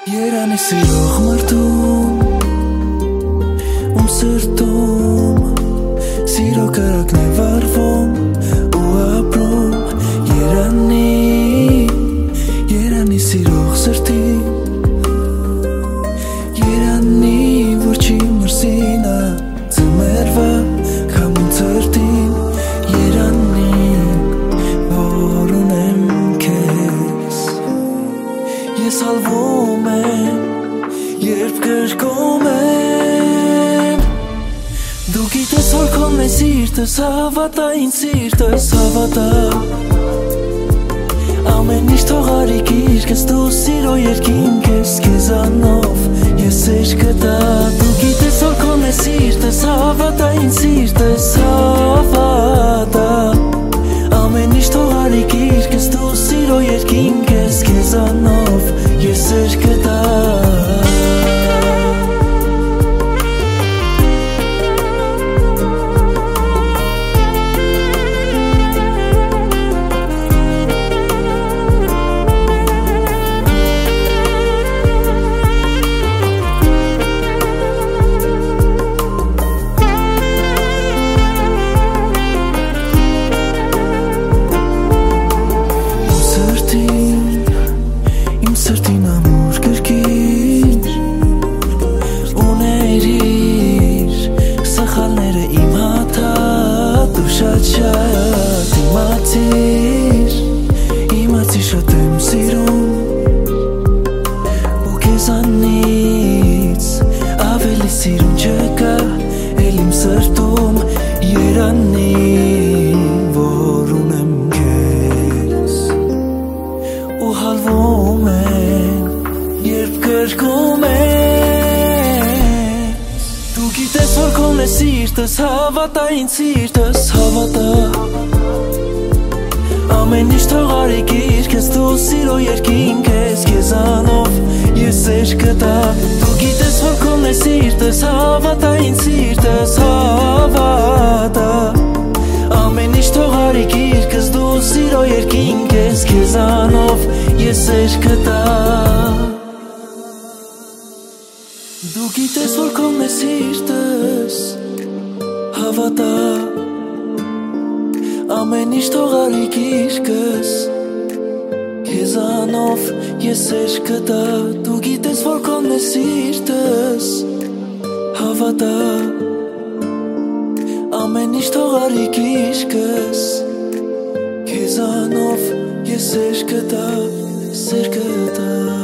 Երանի սիրող մարդում սրտում սիրո կրակն է վառվում ու ապրում Երանի սիրող սրտի Երանի որ չի մրսինա ձմերվա քամուն ծրտին Երանի որ ունեմ քեզ Ես հալվում եմ երբ գրկում եմ Դու գիտես որ քոնն է սիրտս հավատա ինձ սիրտս հավատա Ամեն ինչ թող արի գիրկս դու սիրո երկինք ես քեզանով ես էջ կտա Դու գիտես որ քոնն է սիրտս հավատա ինձ սիրտս հավատա Ամեն ինչ թող արի գիրկս դու սիրո երկինք ես քեզանով ես էջ կտա Սրտին ամուր կրկիր Ուներիր սխալները իմ հատա Դու շատ իմացիր շատ եմ սիրում Ու քեզանից ավելի սիրուն չկա Էլ իմ սրտում Երանի որ ունեմ քեզ Ու հալվում երբ գրկում ես Դու գիտես որ քոնն է սիրտս հավատա ինձ սիրտս հավատա Ամեն ինչ թող արի գիրկս դու սիրո երկինք ես քեզանով ես էջ կտա Դու գիտես որ քոնն է սիրտս հավատա ինձ սիրտս հավատա Ամեն ինչ թող արի գիրկս դու սիրո երկինք ես քեզանով ես էջ կտա Դու գիտես որ քոնն է սիրտս հավատա Ամեն ինչ թող արի գիրկս քեզանով ես էջ կտա Դու գիտես որ քոնն է սիրտս հավատա Ամեն ինչ թող արի գիրկս քեզանով ես էջ կտա սեր կտա